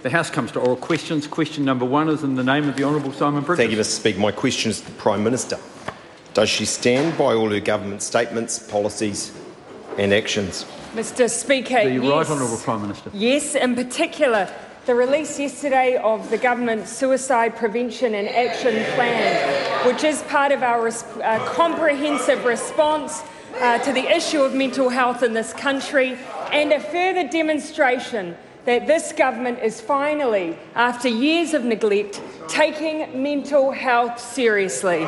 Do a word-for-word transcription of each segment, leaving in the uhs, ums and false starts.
The House comes to oral questions. Question number one is in the name of the Honourable Simon Bridges. Thank you, Mister Speaker. My question is to the Prime Minister. Does she stand by all her government statements, policies and actions? Mister Speaker, The yes. Right Honourable Prime Minister. Yes, in particular, the release yesterday of the Government Suicide Prevention and Action Plan, which is part of our res- uh, comprehensive response uh, to the issue of mental health in this country, and a further demonstration that this government is finally, after years of neglect, taking mental health seriously.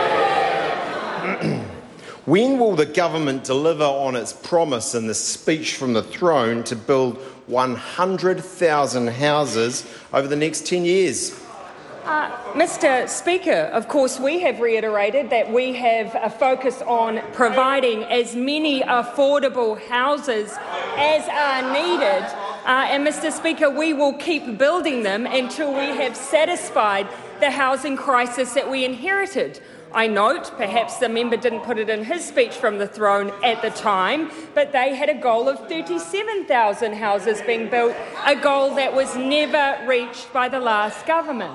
When will the government deliver on its promise in the speech from the throne to build one hundred thousand houses over the next ten years? Uh, Mister Speaker, of course, we have reiterated that we have a focus on providing as many affordable houses as are needed. Uh, and, Mister Speaker, we will keep building them until we have satisfied the housing crisis that we inherited. I note, perhaps the member didn't put it in his speech from the throne at the time, but they had a goal of thirty-seven thousand houses being built, a goal that was never reached by the last government.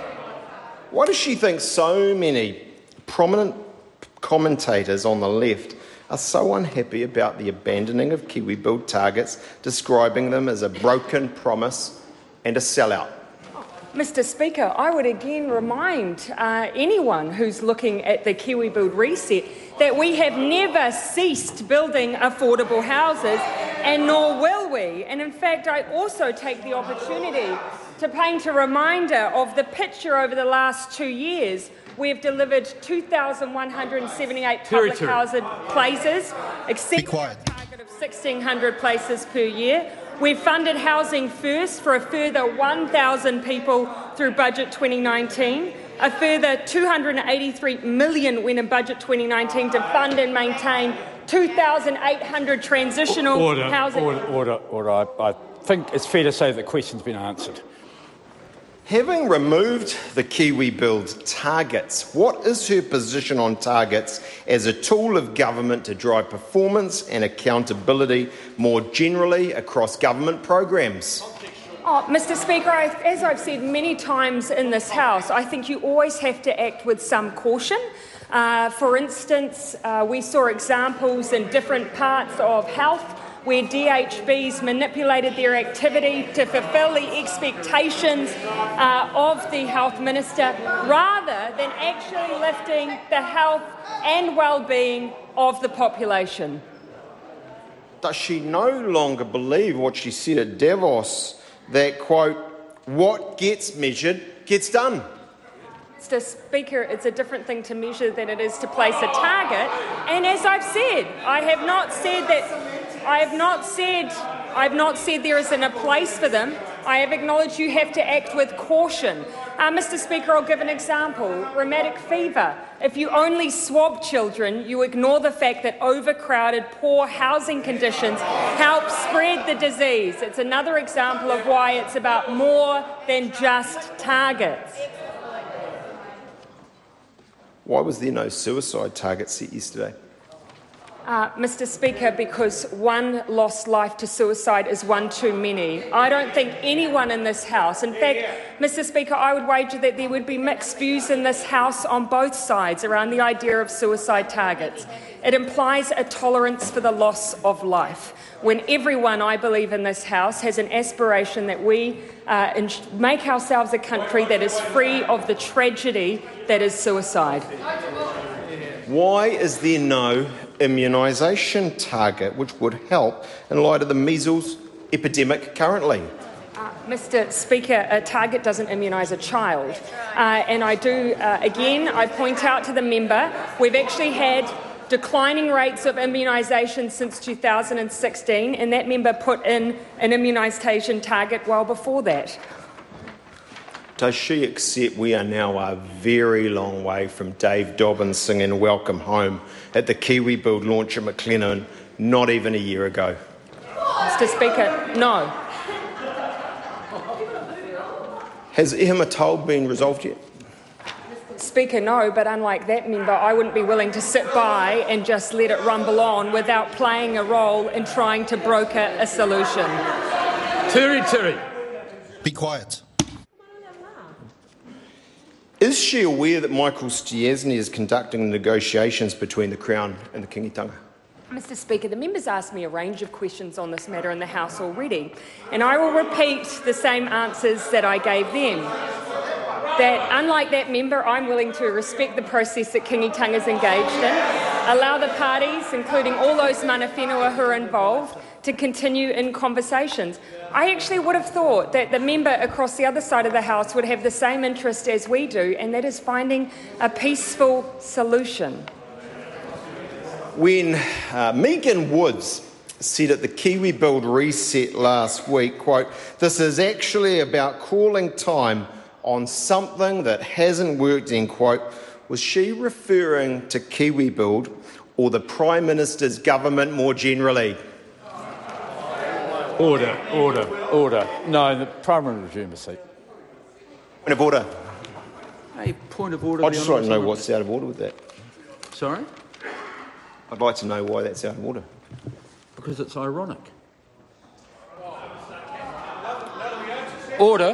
Why does she think so many prominent commentators on the left are so unhappy about the abandoning of KiwiBuild targets, describing them as a broken promise and a sellout? Mister Speaker, I would again remind uh, anyone who's looking at the KiwiBuild reset that we have never ceased building affordable houses, and nor will we. And in fact, I also take the opportunity to paint a reminder of the picture over the last two years. We have delivered two thousand one hundred seventy-eight public housing places, exceeding a target of sixteen hundred places per year. We've funded Housing First for a further one thousand people through Budget twenty nineteen, a further two hundred eighty-three million dollars went in Budget twenty nineteen to fund and maintain two thousand eight hundred transitional order, housing. Order, order, order. I, I think it's fair to say the question's been answered. Having removed the KiwiBuild targets, what is her position on targets as a tool of government to drive performance and accountability more generally across government programs? Oh, Mister Speaker, I, as I've said many times in this House, I think you always have to act with some caution. Uh, for instance, uh, we saw examples in different parts of health where D H Bs manipulated their activity to fulfil the expectations uh, of the Health Minister, rather than actually lifting the health and well-being of the population. Does she no longer believe what she said at Davos, that, quote, what gets measured gets done? Mister Speaker, it's a different thing to measure than it is to place a target. And as I've said, I have not said that I have not said I have not said there isn't a place for them. I have acknowledged you have to act with caution. Uh, Mister Speaker, I'll give an example. Rheumatic fever. If you only swab children, you ignore the fact that overcrowded, poor housing conditions help spread the disease. It's another example of why it's about more than just targets. Why was there no suicide target set yesterday? Uh, Mister Speaker, because one lost life to suicide is one too many. I don't think anyone in this House, in fact, Mister Speaker, I would wager that there would be mixed views in this House on both sides around the idea of suicide targets. It implies a tolerance for the loss of life, when everyone, I believe, in this House has an aspiration that we uh, make ourselves a country that is free of the tragedy that is suicide. Why is there no immunisation target which would help in light of the measles epidemic currently? Uh, Mister Speaker, a target doesn't immunise a child. Uh, and I do, uh, again, I point out to the member, we've actually had declining rates of immunisation since two thousand sixteen, and that member put in an immunisation target well before that. Does she accept we are now a very long way from Dave Dobbins singing Welcome Home at the KiwiBuild launch at Maclennan not even a year ago? Mister Speaker, no. Has Irma Toll been resolved yet? Speaker, no, but unlike that member, I wouldn't be willing to sit by and just let it rumble on without playing a role in trying to broker a solution. Tiri Tiri. Be quiet. Is she aware that Michael Stiassny is conducting negotiations between the Crown and the Kingitanga? Mister Speaker, the members asked me a range of questions on this matter in the House already, and I will repeat the same answers that I gave them. That, unlike that member, I'm willing to respect the process that Kingitanga is engaged in, allow the parties, including all those mana whenua who are involved, to continue in conversations. I actually would have thought that the member across the other side of the House would have the same interest as we do, and that is finding a peaceful solution. When uh, Megan Woods said at the Kiwi Build Reset last week, quote, "This is actually about calling time on something that hasn't worked," end quote, was she referring to Kiwi Build or the Prime Minister's government more generally? Order, order, order. No, the parliamentary regime is seat. Point of order. A point of order. I'd just like to know what's out of order with that. Sorry? I'd like to know why that's out of order. Because it's ironic. Order.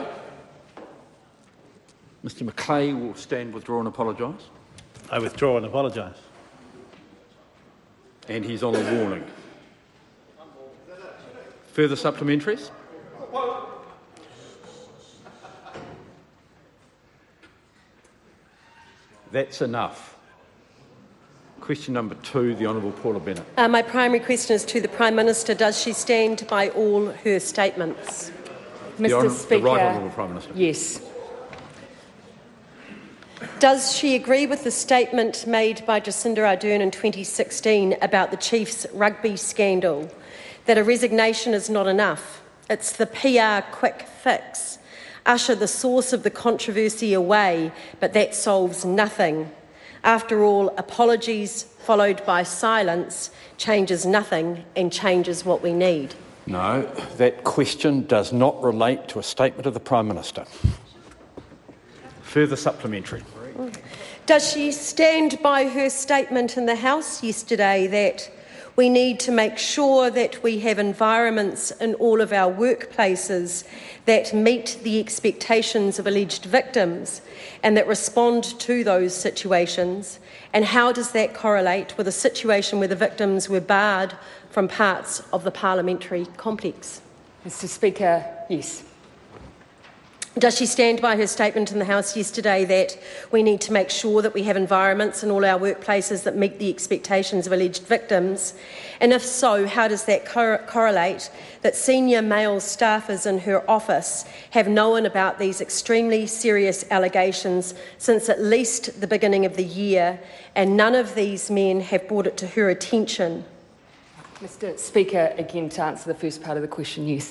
Mister Macleay will stand, withdraw and apologise. I withdraw and apologise. And he's on a warning. Further supplementaries? That's enough. Question number two, the Honourable Paula Bennett. Uh, my primary question is to the Prime Minister. Does she stand by all her statements? Mister Speaker, the Right Honourable Prime Minister. Yes. Does she agree with the statement made by Jacinda Ardern in twenty sixteen about the Chiefs rugby scandal, that a resignation is not enough? It's the P R quick fix. Usher the source of the controversy away, but that solves nothing. After all, apologies followed by silence changes nothing and changes what we need. No, that question does not relate to a statement of the Prime Minister. Further supplementary. Does she stand by her statement in the House yesterday that we need to make sure that we have environments in all of our workplaces that meet the expectations of alleged victims and that respond to those situations? And how does that correlate with a situation where the victims were barred from parts of the parliamentary complex? Mister Speaker, yes. Does she stand by her statement in the House yesterday that we need to make sure that we have environments in all our workplaces that meet the expectations of alleged victims? And if so, how does that cor- correlate that senior male staffers in her office have known about these extremely serious allegations since at least the beginning of the year, and none of these men have brought it to her attention? Mister Speaker, again, to answer the first part of the question, yes.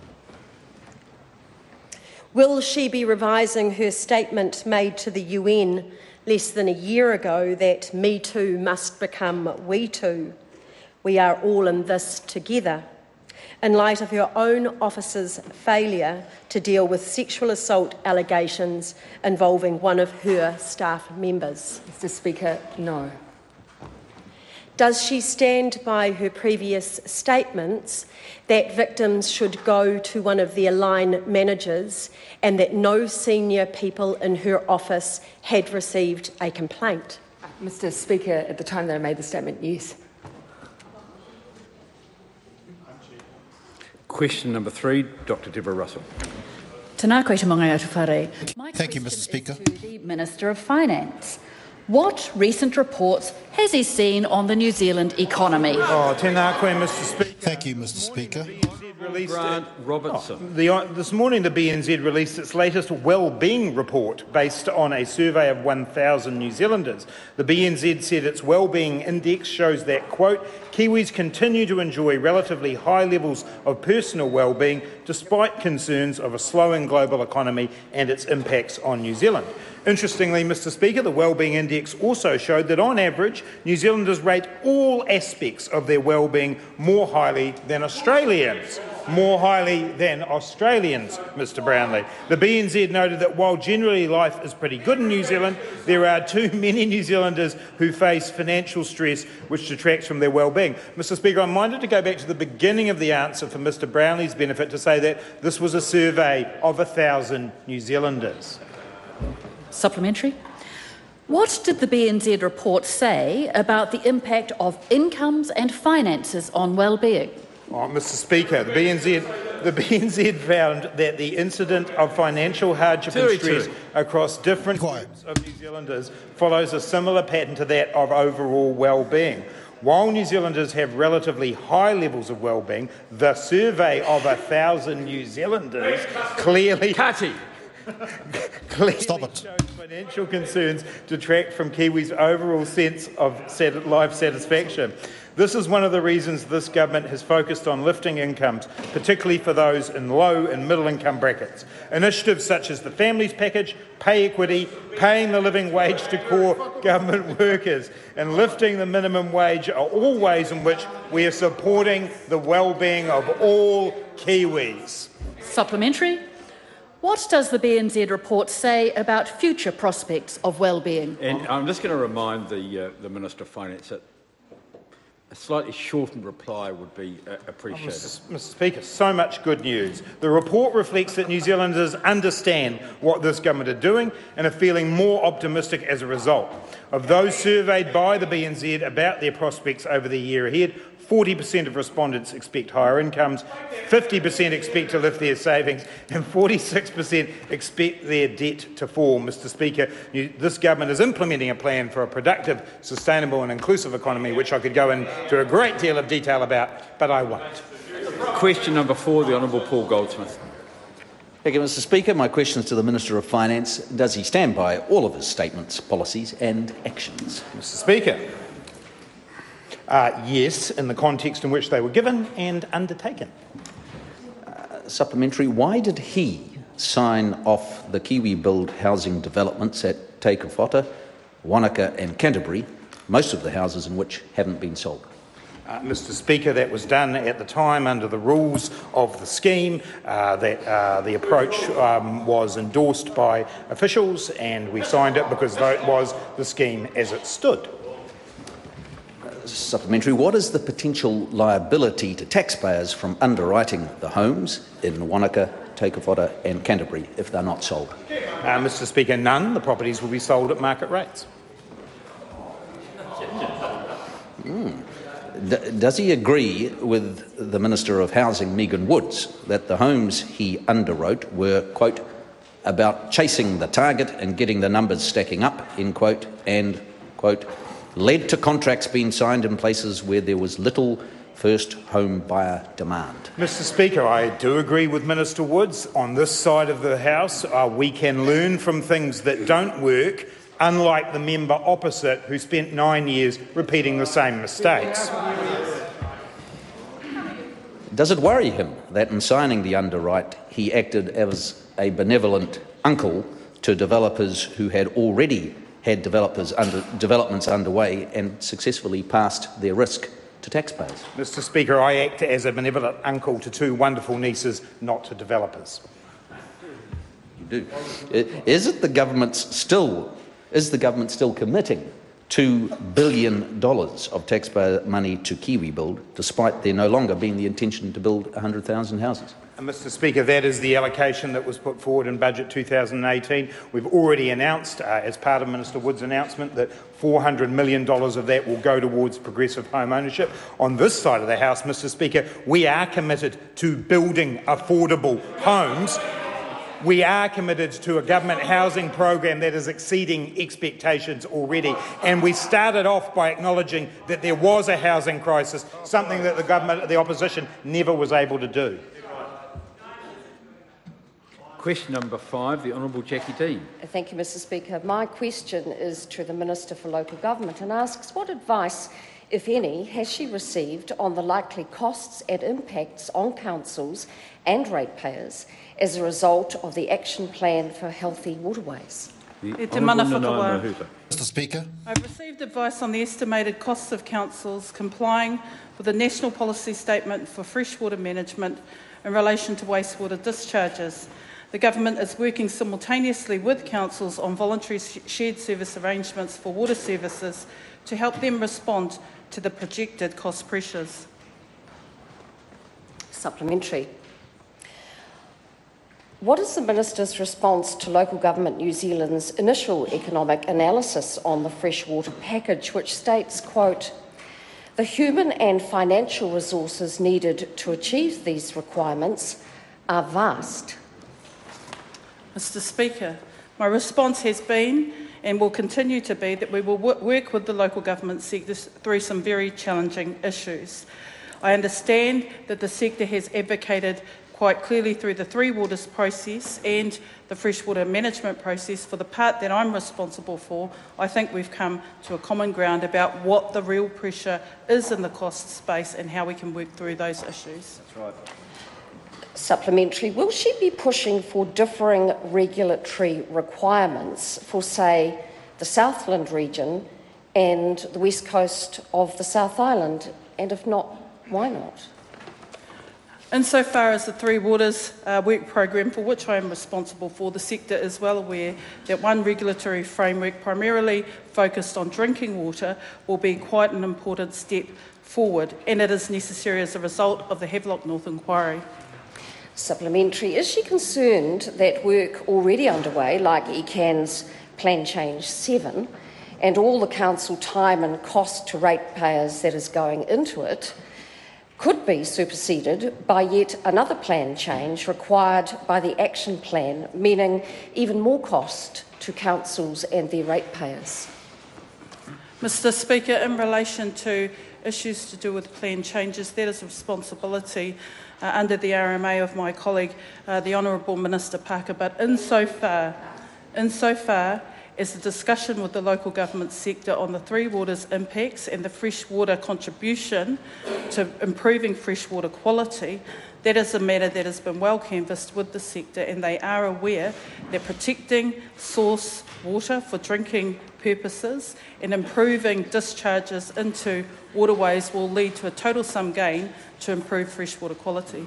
Will she be revising her statement made to the U N less than a year ago that Me Too must become We Too? We are all in this together, in light of her own office's failure to deal with sexual assault allegations involving one of her staff members? Mister Speaker, no. Does she stand by her previous statements that victims should go to one of their line managers and that no senior people in her office had received a complaint? Mister Speaker, at the time that I made the statement, yes. Question number three, Doctor Deborah Russell. Tēnā koe te mongai atu whare. My Thank you, question Mister Speaker. is to the Minister of Finance. What recent reports has he seen on the New Zealand economy? Oh, tēnā koe, Mister Speaker. Thank you, Mister Speaker. Grant Robertson. The, this morning, the B N Z released its latest well-being report based on a survey of one thousand New Zealanders. The B N Z said its well-being index shows that, quote, Kiwis continue to enjoy relatively high levels of personal well-being despite concerns of a slowing global economy and its impacts on New Zealand. Interestingly, Mister Speaker, the Wellbeing Index also showed that on average, New Zealanders rate all aspects of their well-being more highly than Australians. more highly than Australians, Mr Brownlee. The B N Z noted that while generally life is pretty good in New Zealand, there are too many New Zealanders who face financial stress which detracts from their well-being. Mr Speaker, I'm minded to go back to the beginning of the answer for Mr Brownlee's benefit to say that this was a survey of a thousand New Zealanders. Supplementary. What did the B N Z report say about the impact of incomes and finances on well-being? Oh, Mr Speaker, the B N Z, the B N Z found that the incident of financial hardship and stress across different groups of New Zealanders follows a similar pattern to that of overall well-being. While New Zealanders have relatively high levels of well-being, the survey of a thousand New Zealanders clearly... Kati. Clearly Stop it. shows financial concerns detract from Kiwis' overall sense of life satisfaction. This is one of the reasons this government has focused on lifting incomes, particularly for those in low and middle income brackets. Initiatives such as the Families Package, pay equity, paying the living wage to core government workers and lifting the minimum wage are all ways in which we are supporting the well-being of all Kiwis. Supplementary. What does the B N Z report say about future prospects of well-being? And I'm just going to remind the, uh, the Minister of Finance that a slightly shortened reply would be uh, appreciated. Oh, Mr Speaker, so much good news. The report reflects that New Zealanders understand what this government are doing and are feeling more optimistic as a result. Of those surveyed by the B N Z about their prospects over the year ahead, forty percent of respondents expect higher incomes, fifty percent expect to lift their savings, and forty-six percent expect their debt to fall. Mr Speaker, this government is implementing a plan for a productive, sustainable and inclusive economy, which I could go into a great deal of detail about, but I won't. Question number four, the Honourable Paul Goldsmith. Thank you, Mr Speaker. My question is to the Minister of Finance. Does he stand by all of his statements, policies and actions? Mr Speaker, uh, yes, in the context in which they were given and undertaken. Uh, supplementary, why did he sign off the Kiwi-build housing developments at Te Kawhata, Wanaka and Canterbury, most of the houses in which haven't been sold? Uh, Mr Speaker, that was done at the time under the rules of the scheme. Uh, that uh, the approach um, was endorsed by officials and we signed it because that was the scheme as it stood. Uh, supplementary, what is the potential liability to taxpayers from underwriting the homes in Wanaka, Te Kawhata and Canterbury if they're not sold? Uh, Mr Speaker, none. The properties will be sold at market rates. Mm. D- does he agree with the Minister of Housing, Megan Woods, that the homes he underwrote were, quote, about chasing the target and getting the numbers stacking up, end quote, and, quote, led to contracts being signed in places where there was little first home buyer demand? Mr Speaker, I do agree with Minister Woods. On this side of the House, uh, we can learn from things that don't work, unlike the member opposite who spent nine years repeating the same mistakes. Does it worry him that in signing the underwrite he acted as a benevolent uncle to developers who had already had developers under, developments underway and successfully passed their risk to taxpayers? Mr Speaker, I act as a benevolent uncle to two wonderful nieces, not to developers. You do. Is it the government's still... Is the government still committing two billion dollars of taxpayer money to KiwiBuild, despite there no longer being the intention to build one hundred thousand houses? And Mr Speaker, that is the allocation that was put forward in Budget two thousand eighteen. We've already announced, uh, as part of Minister Woods' announcement, that four hundred million dollars of that will go towards progressive home ownership. On this side of the House, Mr Speaker, we are committed to building affordable homes. We are committed to a government housing program that is exceeding expectations already. And we started off by acknowledging that there was a housing crisis, something that the government, the opposition, never was able to do. Question number five, the Honourable Jackie Dean. Thank you, Mr Speaker. My question is to the Minister for Local Government and asks what advice, if any, has she received on the likely costs and impacts on councils and ratepayers as a result of the Action Plan for Healthy Waterways? The E te mana Honourable whakawā. Nanaia Mahuta. Mister Speaker, I've received advice on the estimated costs of councils complying with the National Policy Statement for Freshwater Management in relation to wastewater discharges. The Government is working simultaneously with councils on voluntary shared service arrangements for water services to help them respond to the projected cost pressures. Supplementary. What is the Minister's response to Local Government New Zealand's initial economic analysis on the freshwater package, which states, quote, "The human and financial resources needed to achieve these requirements are vast"? Mister Speaker, my response has been and will continue to be that we will work with the local government sector through some very challenging issues. I understand that the sector has advocated quite clearly through the Three Waters process and the freshwater management process for the part that I'm responsible for. I think we've come to a common ground about what the real pressure is in the cost space and how we can work through those issues. That's right. Supplementary. Will she be pushing for differing regulatory requirements for, say, the Southland region and the west coast of the South Island? And if not, why not? Insofar as the Three Waters uh, work programme, for which I am responsible for, the sector is well aware that one regulatory framework primarily focused on drinking water will be quite an important step forward, and it is necessary as a result of the Havelock North inquiry. Supplementary. Is she concerned that work already underway, like E C A N's Plan Change seven, and all the council time and cost to ratepayers that is going into it, could be superseded by yet another plan change required by the action plan, meaning even more cost to councils and their ratepayers? Mister Speaker, in relation to issues to do with plan changes, that is a responsibility uh, under the R M A of my colleague, uh, the Honourable Minister Parker, but insofar, insofar as the discussion with the local government sector on the Three Waters impacts and the freshwater contribution to improving freshwater quality, that is a matter that has been well canvassed with the sector, and they are aware that protecting source water for drinking purposes and improving discharges into waterways will lead to a total sum gain to improve freshwater quality.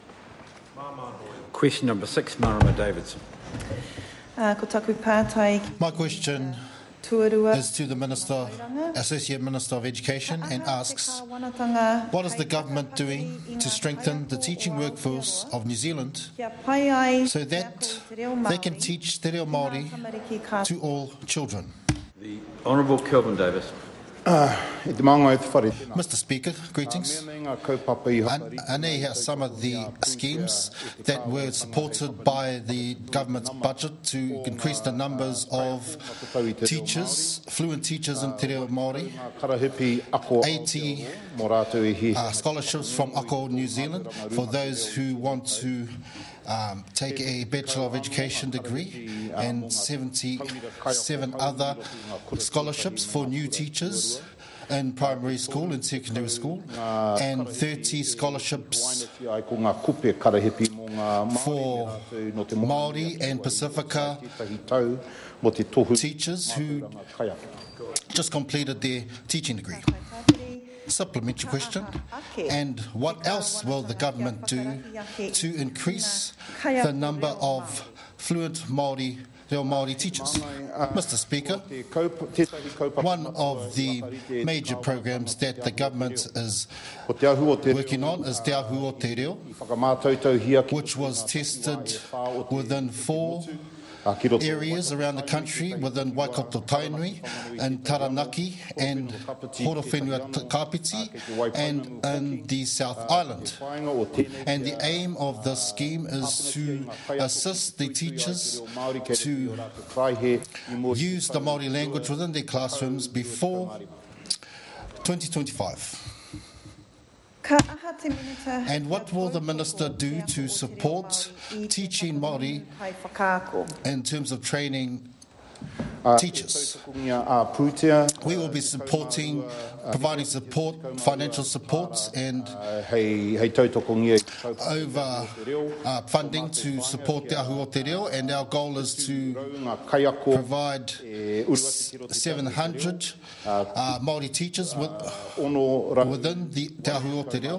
Question number six, Marama Davidson. Uh, ko taku pātai my question tuarua. is to the Minister, Associate Minister of Education, and asks, what is the government doing to strengthen the teaching workforce of New Zealand so that they can teach Te Reo Māori to all children? The Honourable Kelvin Davis. Mister Speaker, greetings. Anei are some of the schemes that were supported by the government's budget to increase the numbers of teachers, fluent teachers in Te Reo Māori, eighty uh, scholarships from Ako New Zealand for those who want to Um, take a Bachelor of Education degree, and seventy-seven other scholarships for new teachers in primary school and secondary school, and thirty scholarships for Māori and Pacifica teachers who just completed their teaching degree. Supplementary question. And what else will the government do to increase the number of fluent Māori, Reo Māori teachers? Mister Speaker, one of the major programs that the government is working on is Te Ahu o Te Reo, which was tested within four areas around the country, within Waikato Tainui and Taranaki and Horowhenua Kapiti and in the South Island. And the aim of this scheme is to assist the teachers to use the Māori language within their classrooms before twenty twenty-five. And what will the Minister do to support teaching Māori in terms of training teachers. We will be supporting, providing support, financial support and over uh, funding to support Te Ahu o Te Reo, and our goal is to provide seven hundred uh, Māori teachers with, within the Te Ahu o Te Reo,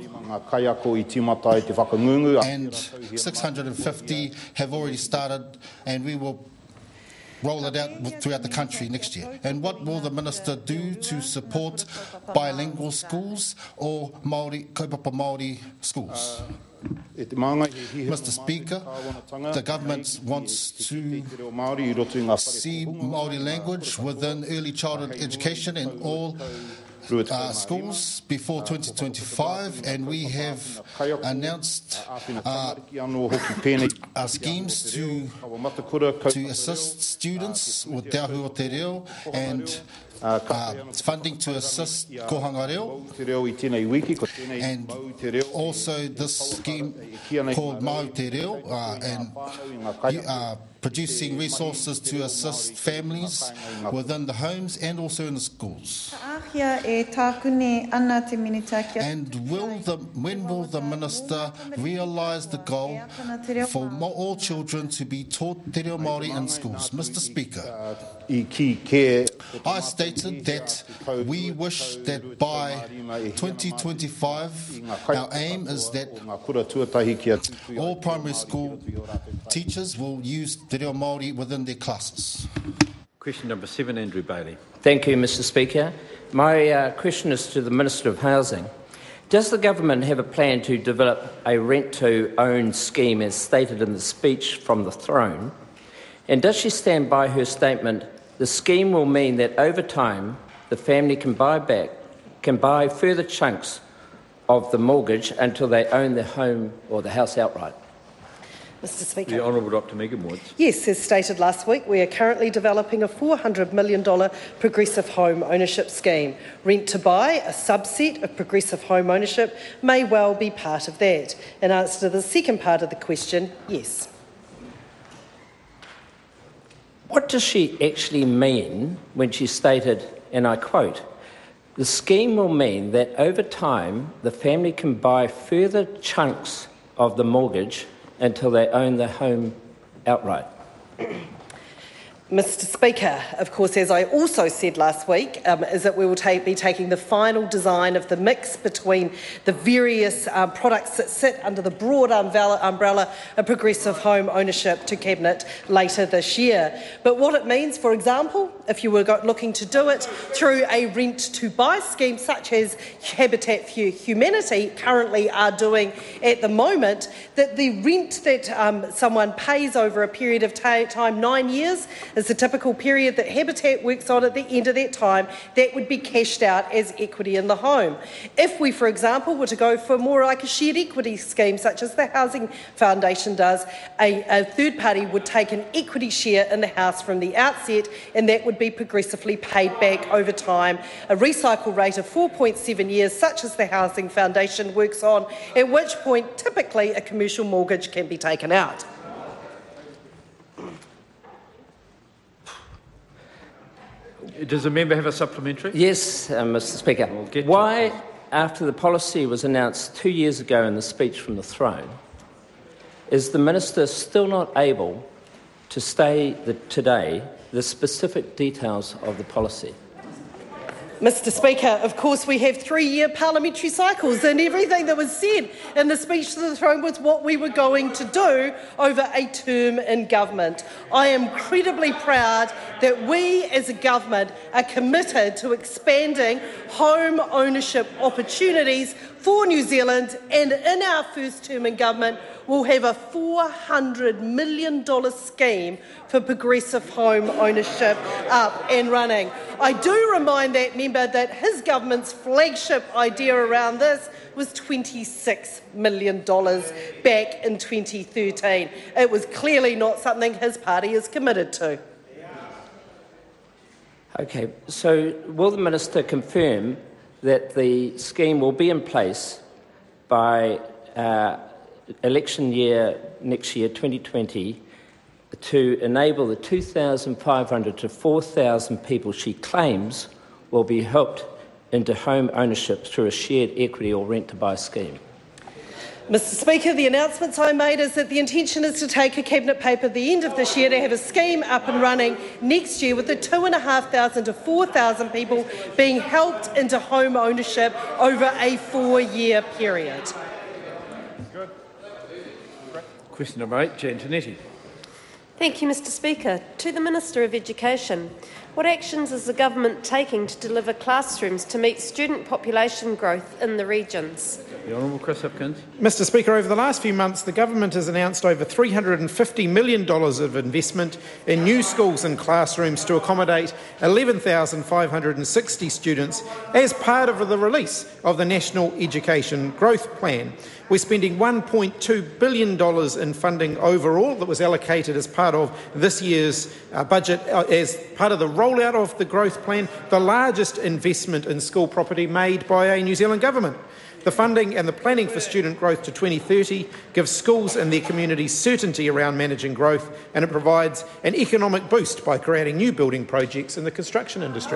and six hundred fifty have already started, and we will roll it out throughout the country next year. And what will the Minister do to support bilingual schools or Māori, kaupapa Māori schools? Mister Speaker, the government wants to see Māori language within early childhood education in all Uh, schools before twenty twenty-five, and we have announced uh, uh, schemes to, to assist students with Te Ahu o Te Reo and uh, funding to assist kohanga reo, and also this scheme called Mau Te Reo, uh, and uh, producing resources to assist families within the homes and also in the schools. And will the, when will the Minister realise the goal for all children to be taught Te Reo Māori in schools? Mister Speaker, I stated that we wish that by twenty twenty-five, our aim is that all primary school teachers will use Te Reo Māori within their classes. Question number seven, Andrew Bailey. Thank you, Mister Speaker. My uh, question is to the Minister of Housing. Does the government have a plan to develop a rent-to-own scheme as stated in the speech from the throne? And does she stand by her statement, the scheme will mean that over time the family can buy back, can buy further chunks of the mortgage until they own their home or the house outright? Mister Speaker. The Honourable Doctor Megan Woods. Yes, as stated last week, we are currently developing a four hundred million dollars progressive home ownership scheme. Rent to buy, a subset of progressive home ownership, may well be part of that. In answer to the second part of the question, yes. What does she actually mean when she stated, and I quote, the scheme will mean that over time the family can buy further chunks of the mortgage until they own the home outright? Mister Speaker, of course, as I also said last week, um, is that we will take, be taking the final design of the mix between the various um, products that sit under the broad umbrella, umbrella of progressive home ownership to Cabinet later this year. But what it means, for example, if you were looking to do it through a rent-to-buy scheme such as Habitat for Humanity currently are doing at the moment, that the rent that um, someone pays over a period of time, nine years, is the typical period that Habitat works on. At the end of that time, that would be cashed out as equity in the home. If we, for example, were to go for more like a shared equity scheme, such as the Housing Foundation does, a, a third party would take an equity share in the house from the outset, and that would be progressively paid back over time. A recycle rate of four point seven years, such as the Housing Foundation works on, at which point typically a commercial mortgage can be taken out. Does the member have a supplementary? Yes, uh, Mister Speaker. We'll Why, after the policy was announced two years ago in the speech from the throne, is the Minister still not able to say the, today the specific details of the policy? Mister Speaker, of course we have three-year parliamentary cycles, and everything that was said in the speech to the throne was what we were going to do over a term in government. I am incredibly proud that we as a government are committed to expanding home ownership opportunities for New Zealand, and in our first term in government we'll have a four hundred million dollars scheme for progressive home ownership up and running. I do remind that member that his government's flagship idea around this was twenty-six million dollars back in twenty thirteen. It was clearly not something his party is committed to. Okay, so will the Minister confirm that the scheme will be in place by uh, election year next year, twenty twenty, to enable the two thousand five hundred to four thousand people she claims will be helped into home ownership through a shared equity or rent-to-buy scheme? Mr Speaker, the announcements I made is that the intention is to take a Cabinet paper at the end of this year to have a scheme up and running next year with the two thousand five hundred to four thousand people being helped into home ownership over a four-year period. Good. Question number eight, Giantonetti. Thank you, Mr Speaker. To the Minister of Education, what actions is the government taking to deliver classrooms to meet student population growth in the regions? The Honourable Chris Hipkins. Mr Speaker, over the last few months, the government has announced over three hundred and fifty million dollars of investment in new schools and classrooms to accommodate eleven thousand five hundred and sixty students as part of the release of the National Education Growth Plan. We're spending one point two billion dollars in funding overall that was allocated as part of this year's uh, budget uh, as part of the rollout of the growth plan, the largest investment in school property made by a New Zealand government. The funding and the planning for student growth to twenty thirty gives schools and their communities certainty around managing growth, and it provides an economic boost by creating new building projects in the construction industry.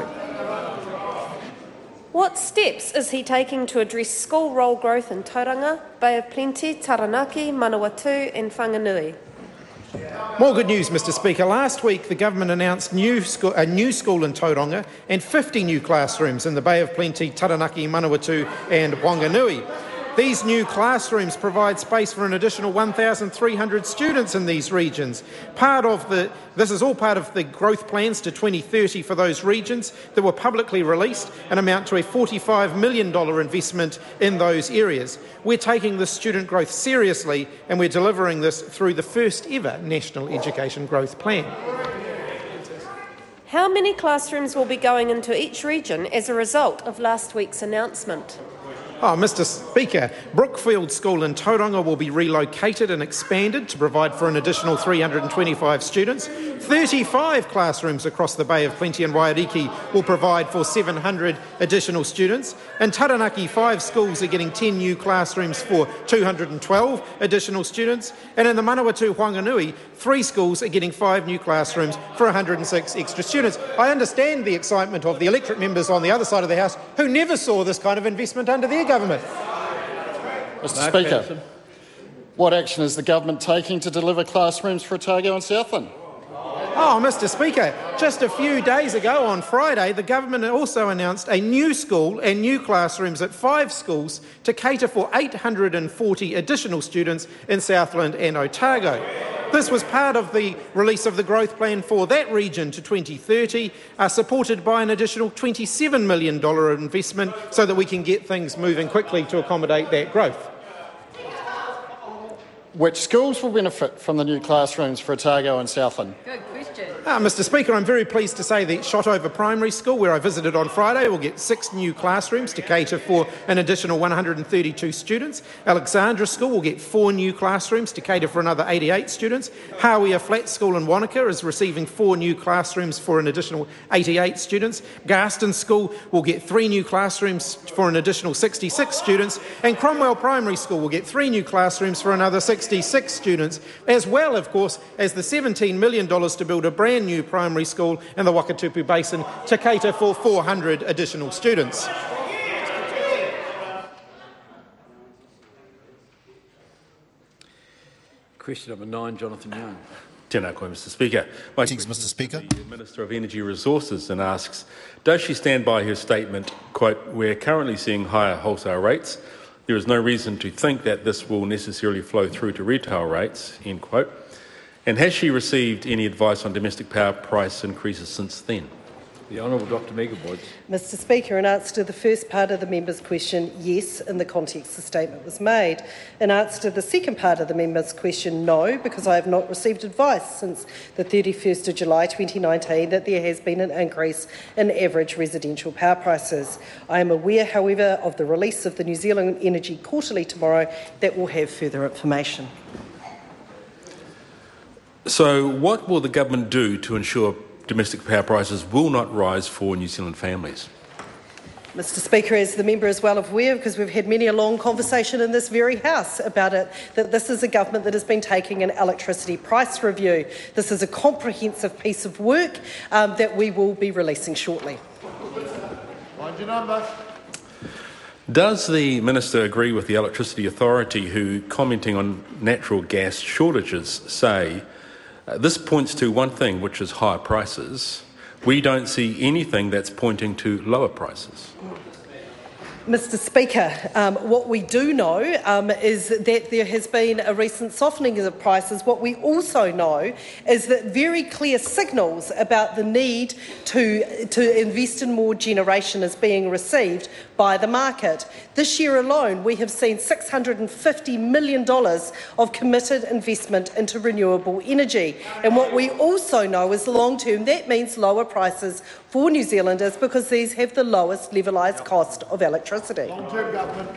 What steps is he taking to address school roll growth in Tauranga, Bay of Plenty, Taranaki, Manawatu and Whanganui? More good news, Mr Speaker. Last week, the government announced new school, a new school in Tauranga and fifty new classrooms in the Bay of Plenty, Taranaki, Manawatu and Whanganui. These new classrooms provide space for an additional one thousand three hundred students in these regions. Part of the, this is all part of the growth plans to twenty thirty for those regions that were publicly released and amount to a forty-five million dollars investment in those areas. We're taking this student growth seriously, and we're delivering this through the first ever National Education Growth Plan. How many classrooms will be going into each region as a result of last week's announcement? Oh, Mr Speaker, Brookfield School in Tauranga will be relocated and expanded to provide for an additional three hundred and twenty-five students. thirty-five classrooms across the Bay of Plenty and Waiariki will provide for seven hundred additional students. In Taranaki, five schools are getting ten new classrooms for two hundred and twelve additional students. And in the Manawatu Whanganui, three schools are getting five new classrooms for one hundred and six extra students. I understand the excitement of the electorate members on the other side of the House who never saw this kind of investment under their government. Mr Speaker, what action is the government taking to deliver classrooms for Otago and Southland? Oh, Mr Speaker, just a few days ago on Friday, the government also announced a new school and new classrooms at five schools to cater for eight hundred and forty additional students in Southland and Otago. This was part of the release of the growth plan for that region to twenty thirty, uh, supported by an additional twenty-seven million dollars investment so that we can get things moving quickly to accommodate that growth. Which schools will benefit from the new classrooms for Otago and Southland? Good question. Uh, Mr Speaker, I'm very pleased to say that Shotover Primary School, where I visited on Friday, will get six new classrooms to cater for an additional one hundred and thirty-two students. Alexandra School will get four new classrooms to cater for another eighty-eight students. Hawea Flat School in Wanaka is receiving four new classrooms for an additional eighty-eight students. Garston School will get three new classrooms for an additional sixty-six students. And Cromwell Primary School will get three new classrooms for another sixty-six students, as well, of course, as the seventeen million dollars to build a brand new primary school in the Wakatupu Basin to cater for four hundred additional students. Question number nine, Jonathan Young. Tēnā koe, Mr Speaker. My Thanks, Mr Speaker. The Minister of Energy Resources and asks, does she stand by her statement, quote, we're currently seeing higher wholesale rates. There is no reason to think that this will necessarily flow through to retail rates, end quote. And has she received any advice on domestic power price increases since then? The Honourable Doctor Megan Woods. Mr Speaker, in answer to the first part of the member's question, yes, in the context the statement was made. In answer to the second part of the member's question, no, because I have not received advice since the thirty-first of July twenty nineteen that there has been an increase in average residential power prices. I am aware, however, of the release of the New Zealand Energy Quarterly tomorrow that will have further information. So what will the government do to ensure domestic power prices will not rise for New Zealand families? Mister Speaker, as the member is well aware, because we've had many a long conversation in this very House about it, that this is a government that has been taking an electricity price review. This is a comprehensive piece of work um, that we will be releasing shortly. Mind your number. Does the Minister agree with the Electricity Authority who, commenting on natural gas shortages, say uh, this points to one thing, which is higher prices? We don't see anything that's pointing to lower prices. Mister Speaker, um, what we do know um, is that there has been a recent softening of prices. What we also know is that very clear signals about the need to, to invest in more generation is being received by the market. This year alone, we have seen six hundred fifty million dollars of committed investment into renewable energy. And what we also know is long term, that means lower prices for New Zealanders because these have the lowest levelised cost of electricity. Long-term government.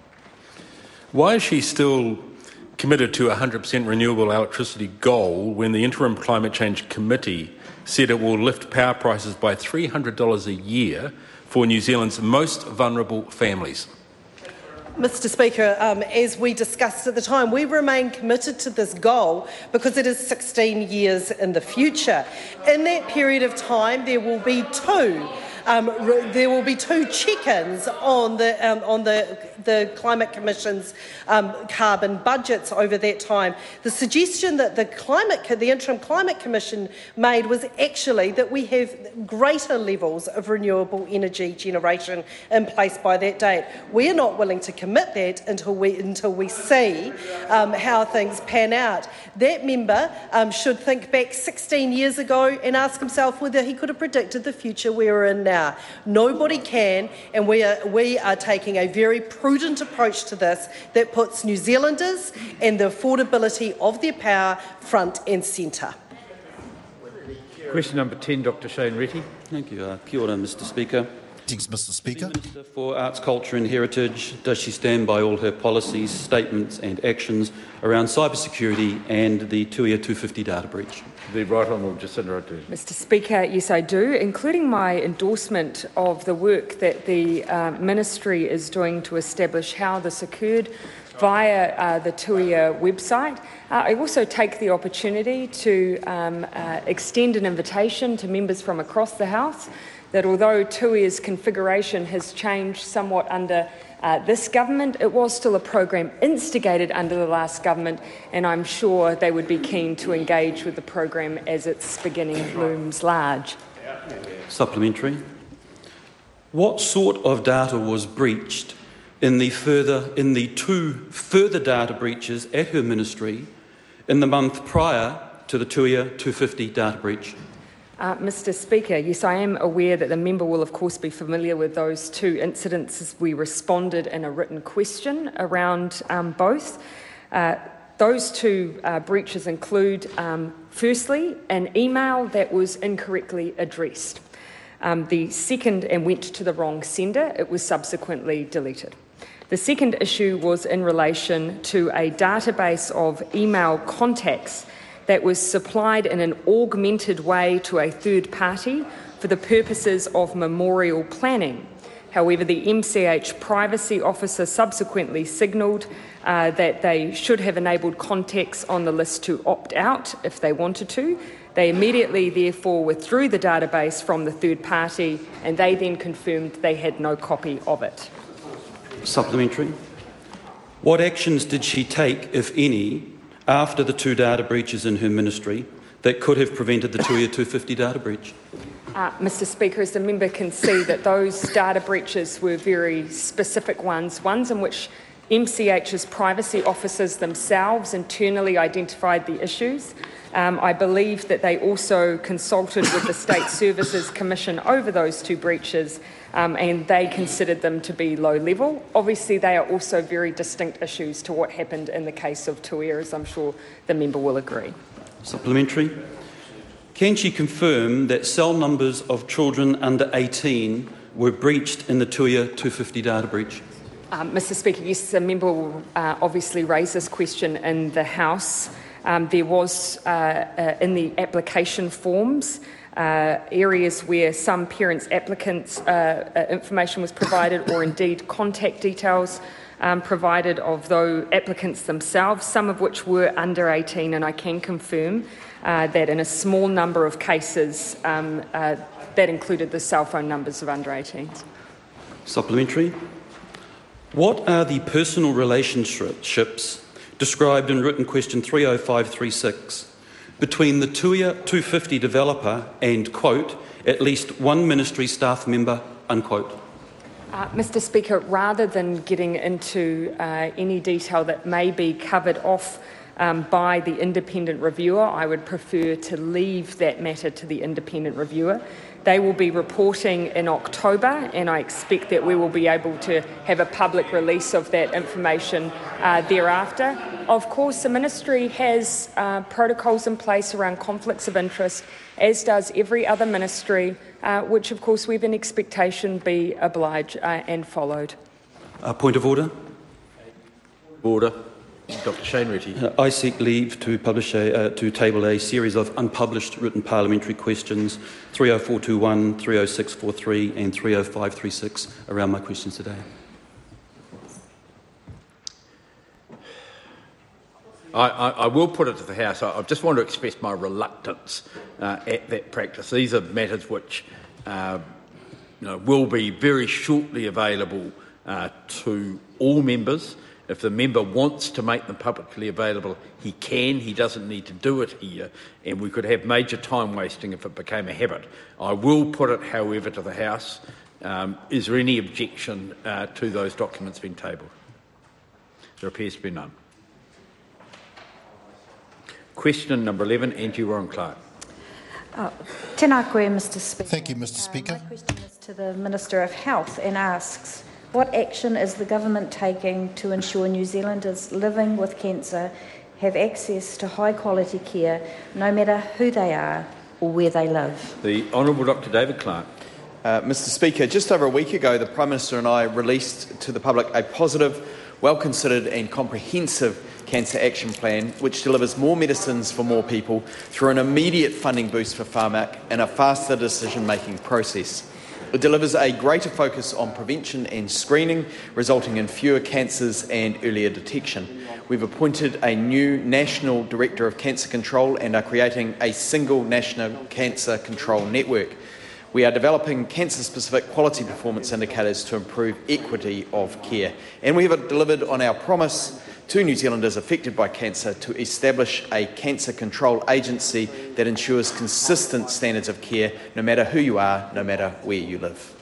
Why is she still committed to a one hundred percent renewable electricity goal when the Interim Climate Change Committee said it will lift power prices by three hundred dollars a year for New Zealand's most vulnerable families? Mister Speaker, um, as we discussed at the time, we remain committed to this goal because it is sixteen years in the future. In that period of time, there will be two. Um, there will be two check-ins on the um, on the the Climate Commission's um, carbon budgets over that time. The suggestion that the climate, the Interim Climate Commission made was actually that we have greater levels of renewable energy generation in place by that date. We are not willing to commit that until we until we see um, how things pan out. That member um, should think back sixteen years ago and ask himself whether he could have predicted the future we are in now. Now. Nobody can, and we are, we are taking a very prudent approach to this that puts New Zealanders and the affordability of their power front and centre. Question number ten, Doctor Shane Reti. Thank you. Uh, kia ora, Mister Speaker. Thanks, Mister Speaker. The Minister for Arts, Culture and Heritage, does she stand by all her policies, statements and actions around cybersecurity and the Tuia two fifty data breach? The Right Honourable Jacinda Ardern. Mister Speaker, yes I do, including my endorsement of the work that the uh, Ministry is doing to establish how this occurred via uh, the Tuia website. Uh, I also take the opportunity to um, uh, extend an invitation to members from across the House that although Tuia's configuration has changed somewhat under uh, this government, it was still a program instigated under the last government, and I'm sure they would be keen to engage with the program as its beginning looms large. Supplementary. What sort of data was breached in the further in the two further data breaches at her ministry in the month prior to the Tuia two fifty data breach? Uh, Mister Speaker, yes, I am aware that the member will of course be familiar with those two incidents as we responded in a written question around um, both. Uh, those two uh, breaches include, um, firstly, an email that was incorrectly addressed. Um, the second, and went to the wrong sender, it was subsequently deleted. The second issue was in relation to a database of email contacts that was supplied in an augmented way to a third party for the purposes of memorial planning. However, the M C H privacy officer subsequently signalled uh, that they should have enabled contacts on the list to opt out if they wanted to. They immediately, therefore, withdrew the database from the third party, and they then confirmed they had no copy of it. Supplementary. What actions did she take, if any, after the two data breaches in her ministry that could have prevented the Tuia two fifty data breach? Uh, Mister Speaker, as the member can see, that those data breaches were very specific ones, ones in which M C H's privacy officers themselves internally identified the issues. Um, I believe that they also consulted with the State Services Commission over those two breaches, um, and they considered them to be low level. Obviously, they are also very distinct issues to what happened in the case of Tuia, as I'm sure the member will agree. Supplementary. Can she confirm that cell numbers of children under eighteen were breached in the Tuia two fifty data breach? Um, Mister Speaker, yes, the member will uh, obviously raise this question in the House. Um, there was, uh, uh, in the application forms, uh, areas where some parents' applicants' uh, uh, information was provided, or indeed contact details um, provided of those applicants themselves, some of which were under eighteen, and I can confirm uh, that in a small number of cases um, uh, that included the cell phone numbers of under eighteens. Supplementary. What are the personal relationships described in written question three oh five three six between the Tuia two fifty developer and, quote, at least one ministry staff member, unquote? Uh, Mister Speaker, rather than getting into uh, any detail that may be covered off um, by the independent reviewer, I would prefer to leave that matter to the independent reviewer. They will be reporting in October, and I expect that we will be able to have a public release of that information uh, thereafter. Of course, the Ministry has uh, protocols in place around conflicts of interest, as does every other ministry, uh, which of course we have an expectation be obliged uh, and followed. Uh, point of order. Order. Doctor Shane Reti. Uh, I seek leave to publish a, uh, to table a series of unpublished written parliamentary questions three oh four two one, three oh six four three and three oh five three six around my questions today. I, I, I will put it to the House. I, I just want to express my reluctance uh, at that practice. These are matters which uh, you know, will be very shortly available uh, to all members. If the member wants to make them publicly available, he can. He doesn't need to do it here, and we could have major time wasting if it became a habit. I will put it, however, to the House. Um, is there any objection uh, to those documents being tabled? There appears to be none. Question number eleven, Angie Warren-Clark. Oh, tēnā koe, Mister Speaker. Thank you, Mister Speaker. Uh, my question is to the Minister of Health and asks, what action is the government taking to ensure New Zealanders living with cancer have access to high quality care, no matter who they are or where they live? The Honourable Doctor David Clark. Uh, Mister Speaker, just over a week ago, the Prime Minister and I released to the public a positive, well-considered and comprehensive cancer action plan which delivers more medicines for more people through an immediate funding boost for Pharmac and a faster decision-making process. It delivers a greater focus on prevention and screening, resulting in fewer cancers and earlier detection. We've appointed a new National Director of Cancer Control and are creating a single National Cancer Control Network. We are developing cancer-specific quality performance indicators to improve equity of care. And we have delivered on our promise to New Zealanders affected by cancer to establish a cancer control agency that ensures consistent standards of care, no matter who you are, no matter where you live.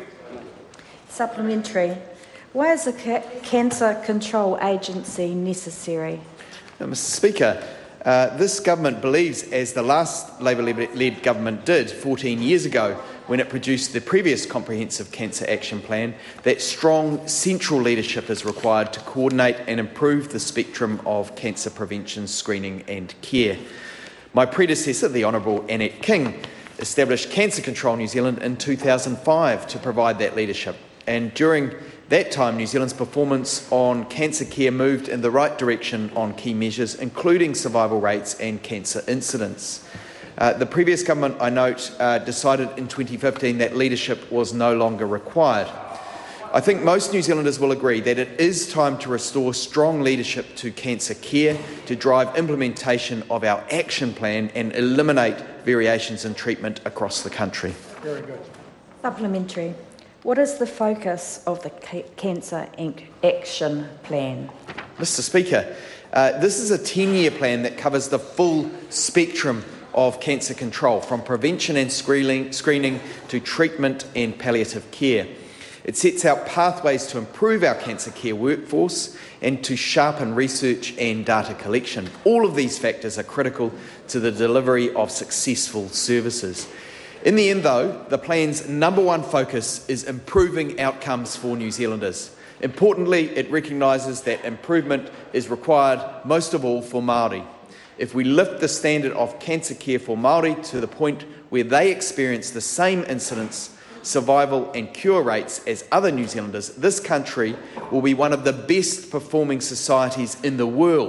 Supplementary. Why is a ca- cancer control agency necessary? Now, Mister Speaker, uh, this government believes, as the last Labor-led government did fourteen years ago, when it produced the previous Comprehensive Cancer Action Plan, that strong central leadership is required to coordinate and improve the spectrum of cancer prevention, screening and care. My predecessor, the Honourable Annette King, established Cancer Control New Zealand in two thousand five to provide that leadership. And during that time, New Zealand's performance on cancer care moved in the right direction on key measures, including survival rates and cancer incidence. Uh, the previous government, I note, uh, decided in twenty fifteen that leadership was no longer required. I think most New Zealanders will agree that it is time to restore strong leadership to cancer care, to drive implementation of our action plan and eliminate variations in treatment across the country. Very good. Supplementary. What is the focus of the ca- Cancer Action Plan? Mister Speaker, uh, this is a ten-year plan that covers the full spectrum of cancer control, from prevention and screening, screening to treatment and palliative care. It sets out pathways to improve our cancer care workforce and to sharpen research and data collection. All of these factors are critical to the delivery of successful services. In the end, though, the plan's number one focus is improving outcomes for New Zealanders. Importantly, it recognises that improvement is required most of all for Māori. If we lift the standard of cancer care for Māori to the point where they experience the same incidence, survival and cure rates as other New Zealanders, this country will be one of the best performing societies in the world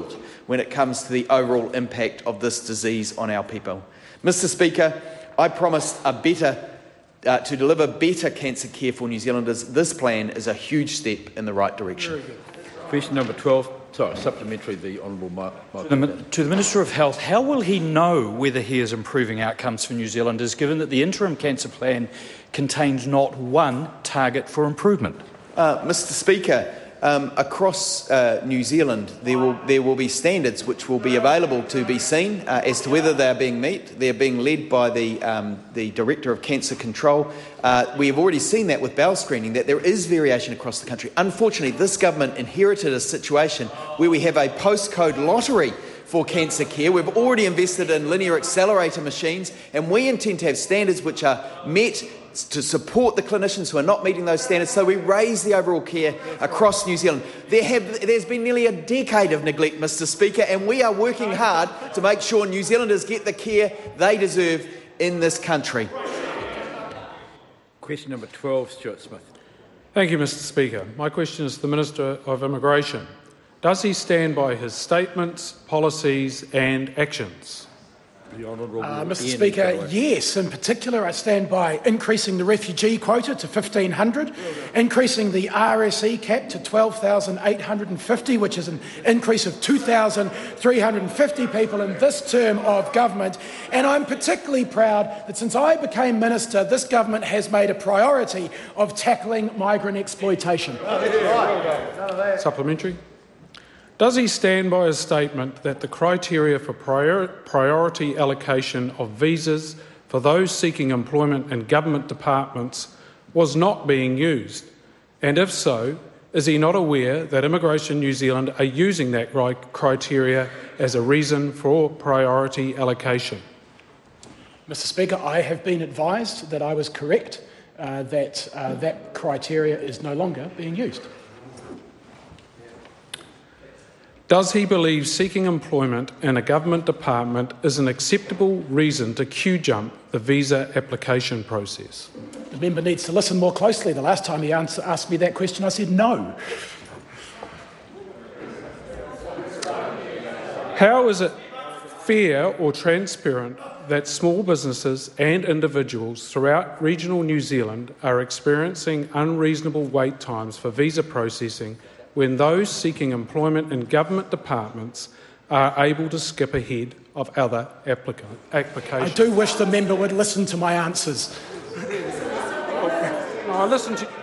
when it comes to the overall impact of this disease on our people. Mister Speaker, I promised a better, uh, to deliver better cancer care for New Zealanders. This plan is a huge step in the right direction. Question number twelve. Sorry, supplementary, the Honourable Michael. To the, to the Minister of Health, how will he know whether he is improving outcomes for New Zealanders, given that the interim cancer plan contains not one target for improvement? Uh, Mister Speaker, um, across uh, New Zealand there will, there will be standards which will be available to be seen uh, as to whether they are being met. They are being led by the, um, the Director of Cancer Control. Uh, we have already seen that with bowel screening, that there is variation across the country. Unfortunately, this government inherited a situation where we have a postcode lottery for cancer care. We've already invested in linear accelerator machines, and we intend to have standards which are met to support the clinicians who are not meeting those standards, so we raise the overall care across New Zealand. There have, there's been nearly a decade of neglect, Mister Speaker, and we are working hard to make sure New Zealanders get the care they deserve in this country. Question number twelve, Stuart Smith. Thank you, Mister Speaker. My question is to the Minister of Immigration. Does he stand by his statements, policies and actions? Uh, Mister Speaker, yes. In particular, I stand by increasing the refugee quota to fifteen hundred, increasing the R S E cap to twelve thousand eight hundred fifty, which is an increase of two thousand three hundred fifty people in this term of government. And I'm particularly proud that since I became minister, this government has made a priority of tackling migrant exploitation. Supplementary. Does he stand by his statement that the criteria for prior priority allocation of visas for those seeking employment in government departments was not being used? And if so, is he not aware that Immigration New Zealand are using that criteria as a reason for priority allocation? Mister Speaker, I have been advised that I was correct, uh, that uh, that criteria is no longer being used. Does he believe seeking employment in a government department is an acceptable reason to queue jump the visa application process? The member needs to listen more closely. The last time he answer, asked me that question, I said no. How is it fair or transparent that small businesses and individuals throughout regional New Zealand are experiencing unreasonable wait times for visa processing when those seeking employment in government departments are able to skip ahead of other applica applications? I do wish the member would listen to my answers. No, I listen to...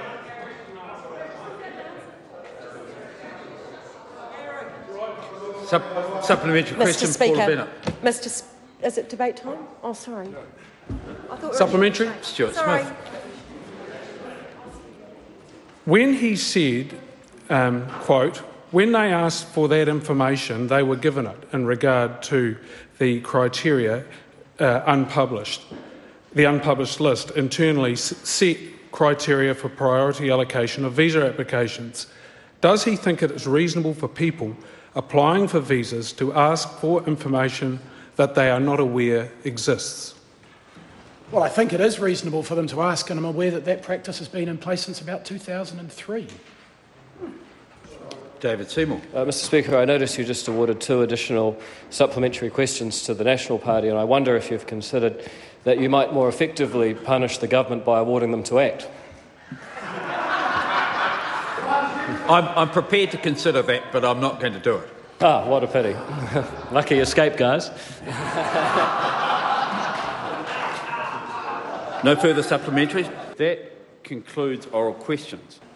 Sup supplementary question, Mister Speaker, Paula Bennett. Mister Sp is it debate time? Oh, sorry. I thought we were Supplementary, Stuart sorry. Smith. When he said, um, quote, when they asked for that information, they were given it in regard to the criteria uh, unpublished. The unpublished list internally set criteria for priority allocation of visa applications. Does he think it is reasonable for people applying for visas to ask for information that they are not aware exists? Well, I think it is reasonable for them to ask, and I'm aware that that practice has been in place since about two thousand three. David Seymour. Uh, Mister Speaker, I notice you just awarded two additional supplementary questions to the National Party, and I wonder if you've considered that you might more effectively punish the government by awarding them to ACT. I'm, I'm prepared to consider that, but I'm not going to do it. Ah, what a pity. Lucky escape, guys. No further supplementaries. That concludes oral questions.